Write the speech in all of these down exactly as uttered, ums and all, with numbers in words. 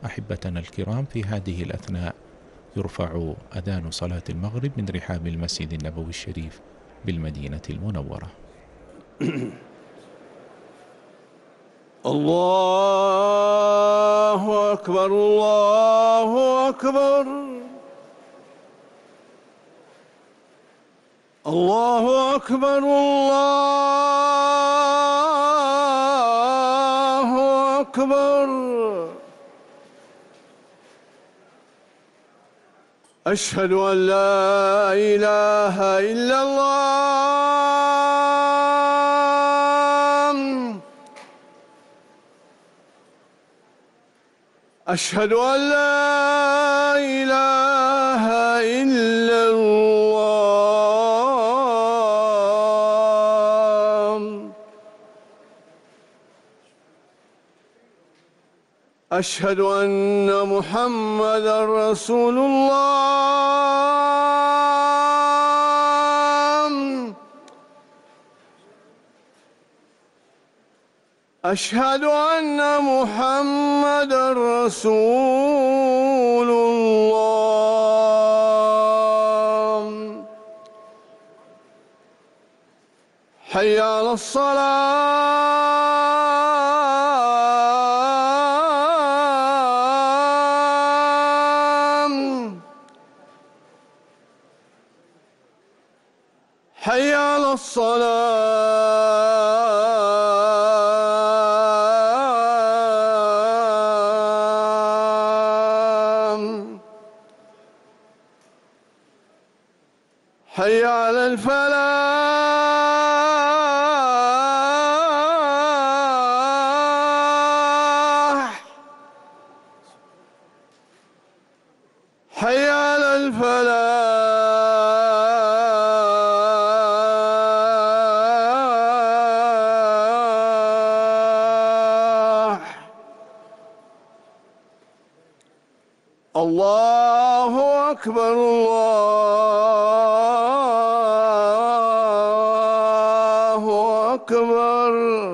أحبتنا الكرام، في هذه الأثناء يرفع أذان صلاة المغرب من رحاب المسجد النبوي الشريف بالمدينة المنورة. الله أكبر الله أكبر الله أكبر الله أكبر. أشهد أن لا إله إلا الله. أشهد أن لا إله إلا الله. أشهد أن محمدًا رسول الله. أشهد أن محمدًا رسول الله. حي على الصلاة. حي على الصلاة. حي على الفلاح. حي على الفلاح. الله أكبر الله أكبر.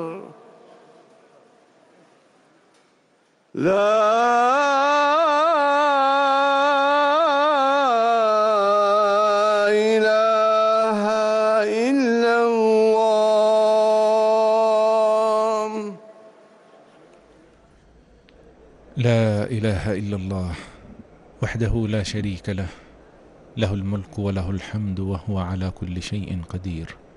لا إله إلا الله. لا إله إلا الله وحده لا شريك له، له الملك وله الحمد وهو على كل شيء قدير.